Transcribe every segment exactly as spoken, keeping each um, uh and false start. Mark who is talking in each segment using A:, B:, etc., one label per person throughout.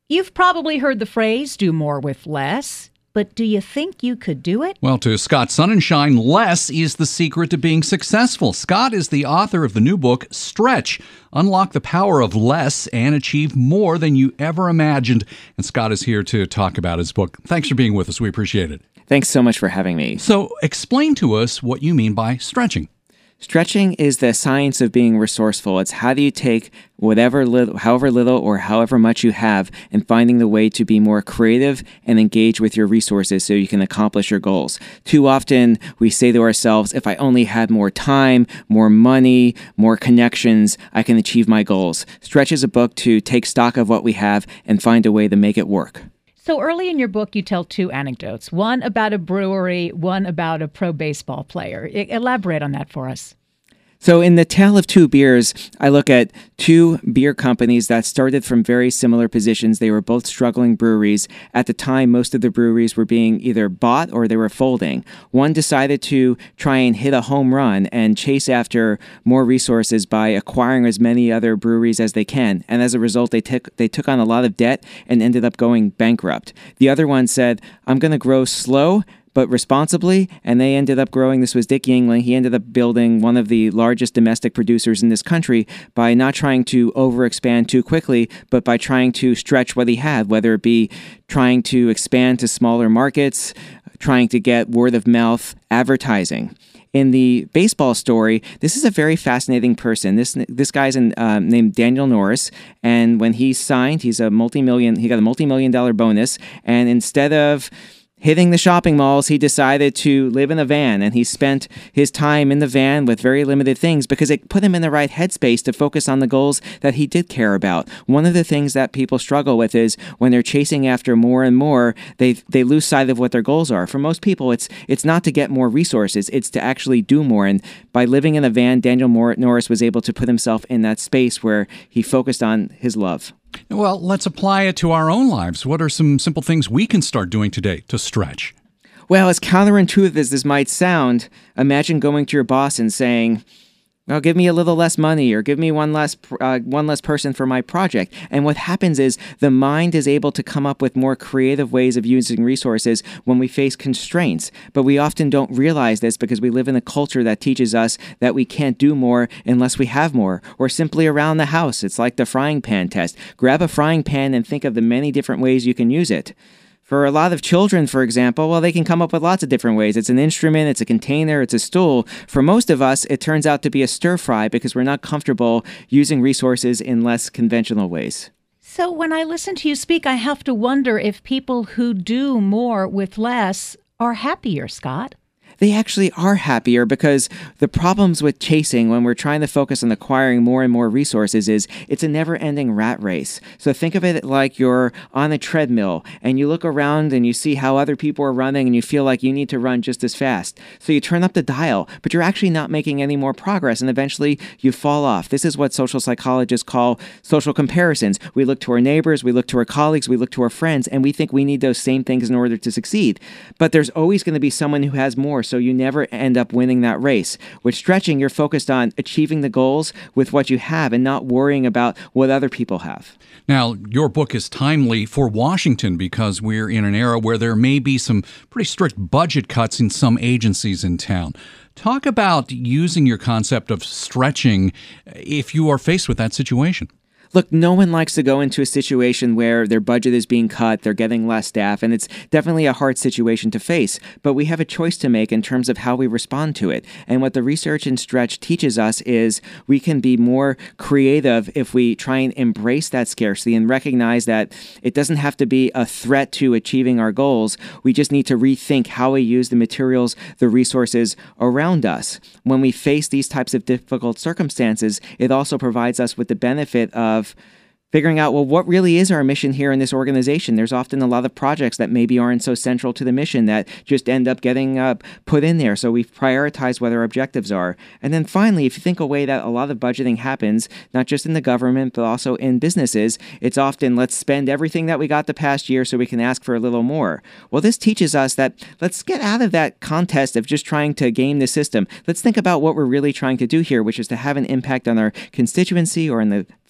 A: You've probably heard the phrase, do more with less, but do you think you could do it?
B: Well, to Scott Sonnenschein, less is the secret to being successful. Scott is the author of the new book, Stretch. Unlock the power of less and achieve more than you ever imagined. And Scott is here to talk about his book. Thanks for being with us. We appreciate it.
C: Thanks so much for having me.
B: So explain to us what you mean by stretching.
C: Stretching is the science of being resourceful. It's how do you take whatever little, however little or however much you have and finding the way to be more creative and engage with your resources so you can accomplish your goals. Too often we say to ourselves, if I only had more time, more money, more connections, I can achieve my goals. Stretch is a book to take stock of what we have and find a way to make it work.
A: So early in your book, you tell two anecdotes, one about a brewery, one about a pro baseball player. I- elaborate on that for us.
C: So in The Tale of Two Beers, I look at two beer companies that started from very similar positions. They were both struggling breweries. At the time, most of the breweries were being either bought or they were folding. One decided to try and hit a home run and chase after more resources by acquiring as many other breweries as they can. And as a result, they took they took on a lot of debt and ended up going bankrupt. The other one said, I'm going to grow slow but responsibly, and they ended up growing. This was Dick Yingling. He ended up building one of the largest domestic producers in this country by not trying to overexpand too quickly, but by trying to stretch what he had, whether it be trying to expand to smaller markets, trying to get word-of-mouth advertising. In the baseball story, this is a very fascinating person. This this guy's in, uh, named Daniel Norris, and when he signed, he's a multi-million. He got a multi-million dollar bonus, and instead of hitting the shopping malls, he decided to live in a van, and he spent his time in the van with very limited things because it put him in the right headspace to focus on the goals that he did care about. One of the things that people struggle with is when they're chasing after more and more, they they lose sight of what their goals are. For most people, it's it's not to get more resources, it's to actually do more. And by living in a van, Daniel Norris was able to put himself in that space where he focused on his love.
B: Well, let's apply it to our own lives. What are some simple things we can start doing today to stretch?
C: Well, as counterintuitive as this might sound, imagine going to your boss and saying, well, give me a little less money or give me one less uh, one less person for my project. And what happens is the mind is able to come up with more creative ways of using resources when we face constraints. But we often don't realize this because we live in a culture that teaches us that we can't do more unless we have more. Or simply around the house. It's like the frying pan test. Grab a frying pan and think of the many different ways you can use it. For a lot of children, for example, well, they can come up with lots of different ways. It's an instrument, it's a container, it's a stool. For most of us, it turns out to be a stir fry because we're not comfortable using resources in less conventional ways.
A: So when I listen to you speak, I have to wonder if people who do more with less are happier, Scott.
C: They actually are happier because the problems with chasing when we're trying to focus on acquiring more and more resources is it's a never-ending rat race. So think of it like you're on a treadmill and you look around and you see how other people are running and you feel like you need to run just as fast. So you turn up the dial, but you're actually not making any more progress and eventually you fall off. This is what social psychologists call social comparisons. We look to our neighbors, we look to our colleagues, we look to our friends, and we think we need those same things in order to succeed. But there's always going to be someone who has more. So you never end up winning that race. With stretching, you're focused on achieving the goals with what you have and not worrying about what other people have.
B: Now, your book is timely for Washington because we're in an era where there may be some pretty strict budget cuts in some agencies in town. Talk about using your concept of stretching if you are faced with that situation.
C: Look, no one likes to go into a situation where their budget is being cut, they're getting less staff, and it's definitely a hard situation to face. But we have a choice to make in terms of how we respond to it. And what the research in Stretch teaches us is we can be more creative if we try and embrace that scarcity and recognize that it doesn't have to be a threat to achieving our goals. We just need to rethink how we use the materials, the resources around us. When we face these types of difficult circumstances, it also provides us with the benefit of figuring out, well, what really is our mission here in this organization? There's often a lot of projects that maybe aren't so central to the mission that just end up getting uh, put in there. So we've prioritized what our objectives are. And then finally, if you think a way that a lot of budgeting happens, not just in the government, but also in businesses, it's often let's spend everything that we got the past year so we can ask for a little more. Well, this teaches us that let's get out of that contest of just trying to game the system. Let's think about what we're really trying to do here, which is to have an impact on our constituency or in the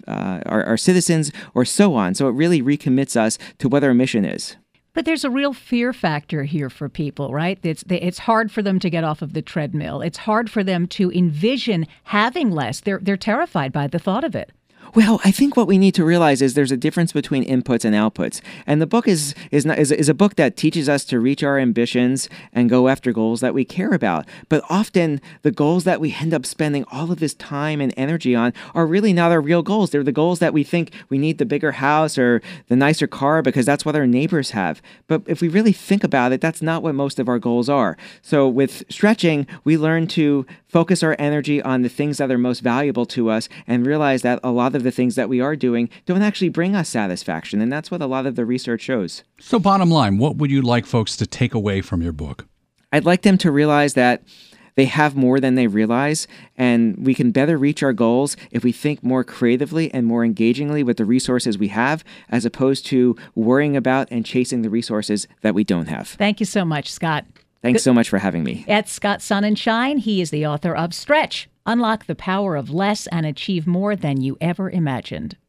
C: uh, our, our citizens, or so on. So it really recommits us to what our mission is.
A: But there's a real fear factor here for people, right? It's it's hard for them to get off of the treadmill. It's hard for them to envision having less. They're they're terrified by the thought of it.
C: Well, I think what we need to realize is there's a difference between inputs and outputs. And the book is is not, is, is a book that teaches us to reach our ambitions and go after goals that we care about. But often the goals that we end up spending all of this time and energy on are really not our real goals. They're the goals that we think we need the bigger house or the nicer car because that's what our neighbors have. But if we really think about it, that's not what most of our goals are. So with stretching, we learn to focus our energy on the things that are most valuable to us and realize that a lot of the things that we are doing don't actually bring us satisfaction. And that's what a lot of the research shows.
B: So bottom line, what would you like folks to take away from your book?
C: I'd like them to realize that they have more than they realize, and we can better reach our goals if we think more creatively and more engagingly with the resources we have, as opposed to worrying about and chasing the resources that we don't have.
A: Thank you so much, Scott.
C: Thanks so much for having me.
A: That's Scott Sonnenschein. He is the author of Stretch, Unlock the Power of Less and Achieve More Than You Ever Imagined.